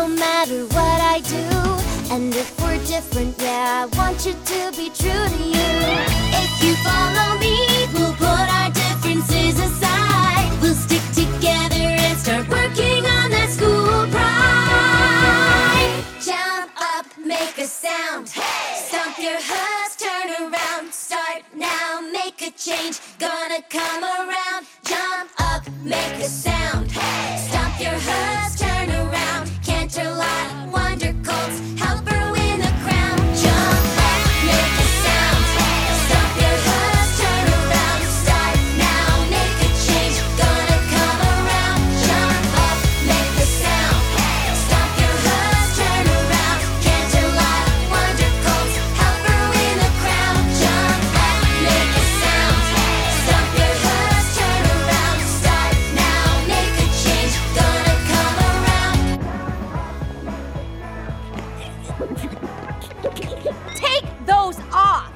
no matter what I do. And if we're different, yeah, I want you to be true to you. If you follow me, we'll put our differences aside. We'll stick together and start working on that school pride. Jump up, make a sound. Stomp your hooves, turn around. Start now, make a change. Gonna come around. Jump up, make a sound. Stomp your hooves, turn around. Canterlot, Wonder Colts, helper win the crown. Jump up, make a sound. Stomp your hooves, turn around. Start now, make a change. Gonna come around. Jump up, make a sound. Stomp your hooves, turn around. Canterlot, Wonder Colts, helper win the crown. Jump up, make a sound. Stomp your hooves, turn around. Start now, make a change. Gonna come around. Take those off!